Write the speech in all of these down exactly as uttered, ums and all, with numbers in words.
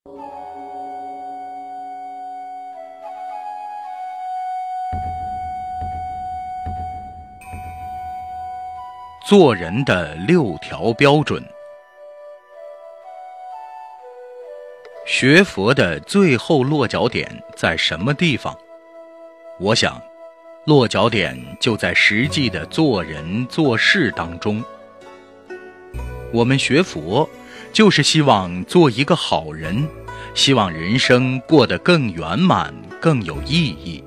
做人的六条标准。学佛的最后落脚点在什么地方？我想，落脚点就在实际的做人做事当中。我们学佛，就是希望做一个好人，希望人生过得更圆满、更有意义。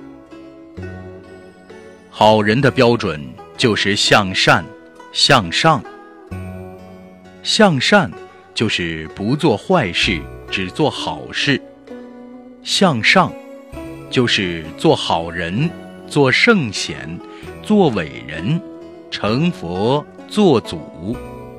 好人的标准就是向善、向上。向善就是不做坏事，只做好事。向上就是做好人，做圣贤，做伟人，成佛做祖。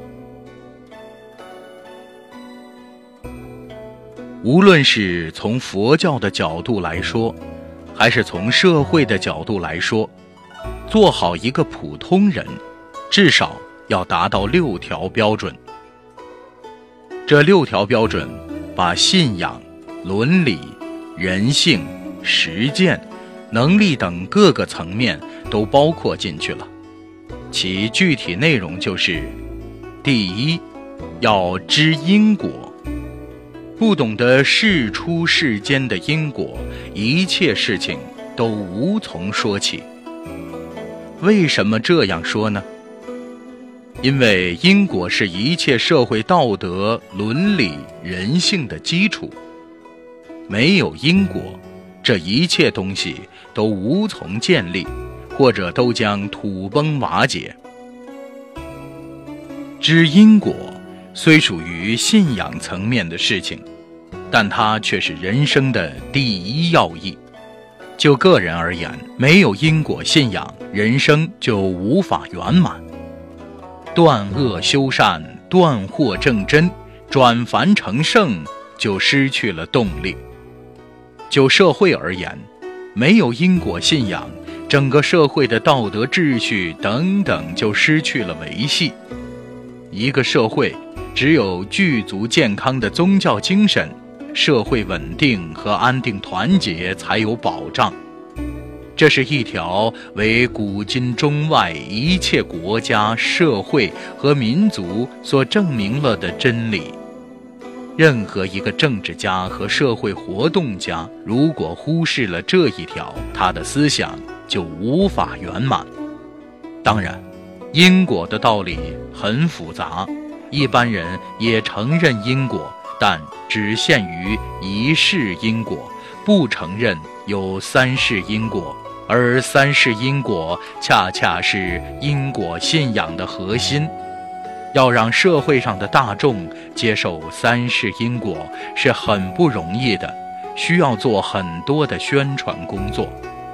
无论是从佛教的角度来说，还是从社会的角度来说，做好一个普通人，至少要达到六条标准。这六条标准把信仰、伦理、人性、实践、能力等各个层面都包括进去了。其具体内容就是：第一，要知因果。不懂得事出世间的因果，一切事情都无从说起。为什么这样说呢？因为因果是一切社会道德、伦理、人性的基础。没有因果，这一切东西都无从建立，或者都将土崩瓦解。知因果虽属于信仰层面的事情，但它却是人生的第一要义。就个人而言，没有因果信仰，人生就无法圆满。断恶修善，断惑正真，转凡成圣，就失去了动力。就社会而言，没有因果信仰，整个社会的道德秩序等等就失去了维系。一个社会只有具足健康的宗教精神，社会稳定和安定团结才有保障。这是一条为古今中外一切国家、社会和民族所证明了的真理。任何一个政治家和社会活动家，如果忽视了这一条，他的思想就无法圆满。当然，因果的道理很复杂，一般人也承认因果，但只限于一世因果，不承认有三世因果。而三世因果恰恰是因果信仰的核心。要让社会上的大众接受三世因果是很不容易的，需要做很多的宣传工作。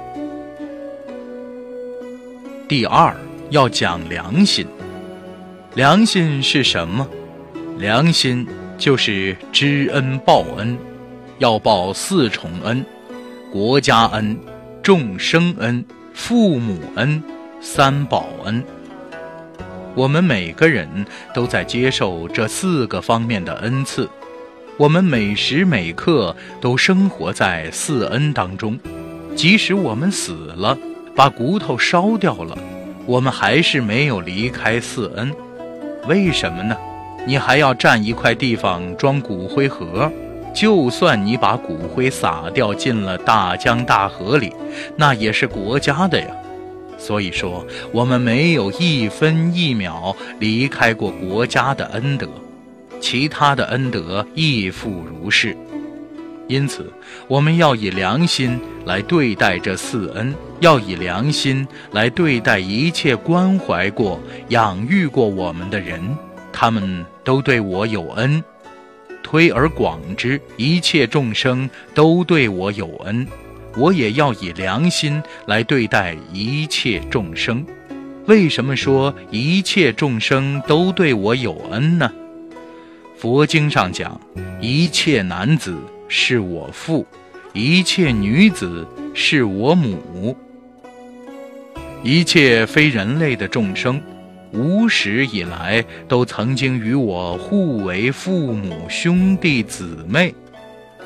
第二，要讲良心。良心是什么？良心就是知恩报恩，要报四重恩：国家恩、众生恩、父母恩、三宝恩。我们每个人都在接受这四个方面的恩赐，我们每时每刻都生活在四恩当中。即使我们死了，把骨头烧掉了，我们还是没有离开四恩。为什么呢？你还要占一块地方装骨灰盒，就算你把骨灰撒掉进了大江大河里，那也是国家的呀。所以说，我们没有一分一秒离开过国家的恩德，其他的恩德亦复如是。因此，我们要以良心来对待这四恩，要以良心来对待一切关怀过、养育过我们的人，他们都对我有恩。推而广之，一切众生都对我有恩，我也要以良心来对待一切众生。为什么说一切众生都对我有恩呢？佛经上讲，一切男子是我父，一切女子是我母。一切非人类的众生，无始以来都曾经与我互为父母兄弟姊妹，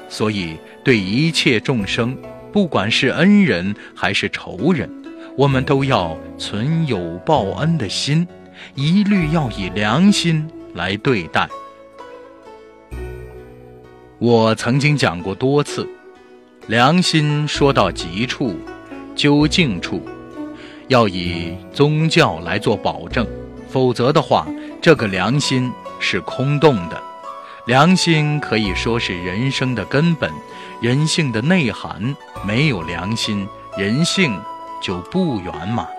所以对一切众生，不管是恩人还是仇人，我们都要存有报恩的心，一律要以良心来对待。我曾经讲过多次，良心说到极处，究竟处，要以宗教来做保证，否则的话，这个良心是空洞的。良心可以说是人生的根本，人性的内涵，没有良心，人性就不圆满。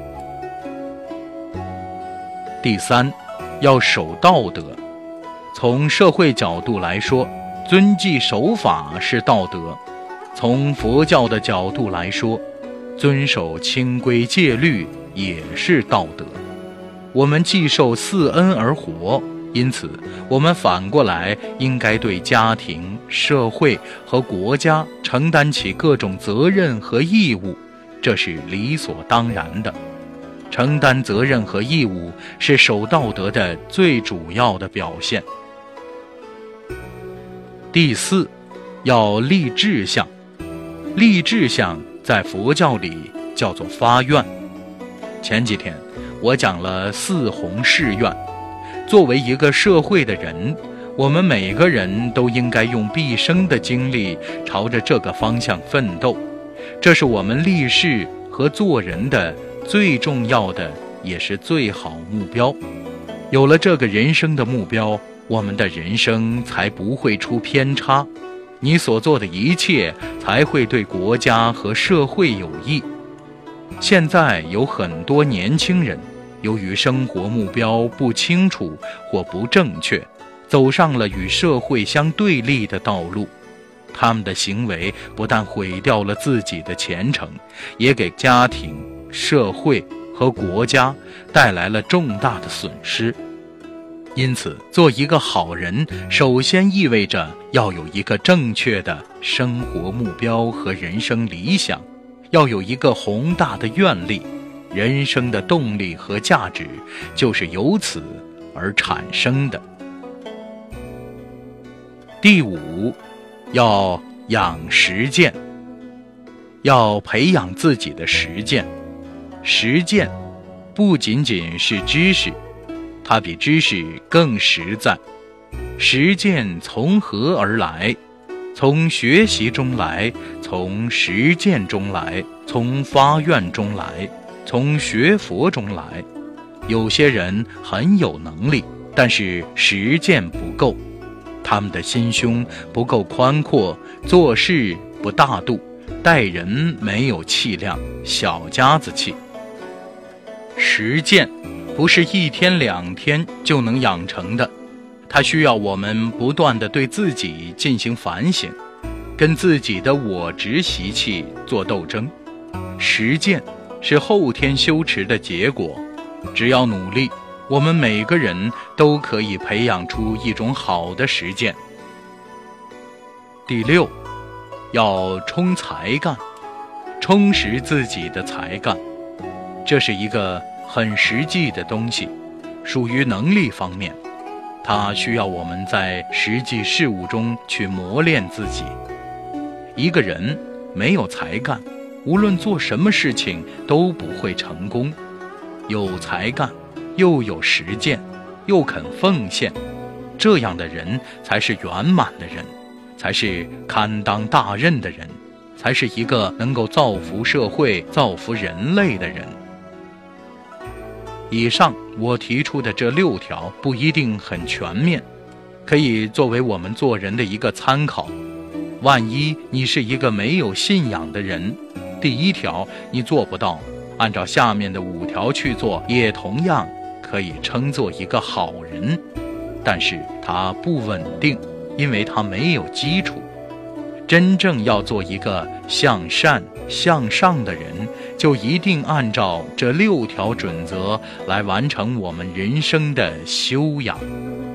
第三，要守道德。从社会角度来说，遵纪守法是道德；从佛教的角度来说，遵守清规戒律也是道德。我们既受四恩而活，因此我们反过来应该对家庭、社会和国家承担起各种责任和义务，这是理所当然的。承担责任和义务是守道德的最主要的表现。第四，要立志向。立志向在佛教里叫做发愿。前几天我讲了四弘誓愿。作为一个社会的人，我们每个人都应该用毕生的精力朝着这个方向奋斗，这是我们立誓和做人的最重要的也是最好目标。有了这个人生的目标，我们的人生才不会出偏差，你所做的一切才会对国家和社会有益。现在有很多年轻人由于生活目标不清楚或不正确，走上了与社会相对立的道路。他们的行为不但毁掉了自己的前程，也给家庭、社会和国家带来了重大的损失。因此，做一个好人，首先意味着要有一个正确的生活目标和人生理想，要有一个宏大的愿力。人生的动力和价值就是由此而产生的。第五，要养实践。要培养自己的实践。实践不仅仅是知识，它比知识更实在。实践从何而来？从学习中来，从实践中来，从发愿中来，从学佛中来。有些人很有能力，但是实践不够，他们的心胸不够宽阔，做事不大度，待人没有气量，小家子气。实践不是一天两天就能养成的，它需要我们不断地对自己进行反省，跟自己的我执习气做斗争。实践是后天修持的结果，只要努力，我们每个人都可以培养出一种好的实践。第六，要充才干，充实自己的才干。这是一个很实际的东西，属于能力方面，它需要我们在实际事物中去磨练自己。一个人没有才干，无论做什么事情都不会成功。有才干，又有实践，又肯奉献，这样的人才是圆满的人，才是堪当大任的人，才是一个能够造福社会、造福人类的人。以上我提出的这六条不一定很全面，可以作为我们做人的一个参考。万一你是一个没有信仰的人，第一条你做不到，按照下面的五条去做，也同样可以称作一个好人，但是它不稳定，因为它没有基础。真正要做一个向善向上的人，就一定按照这六条准则来完成我们人生的修养。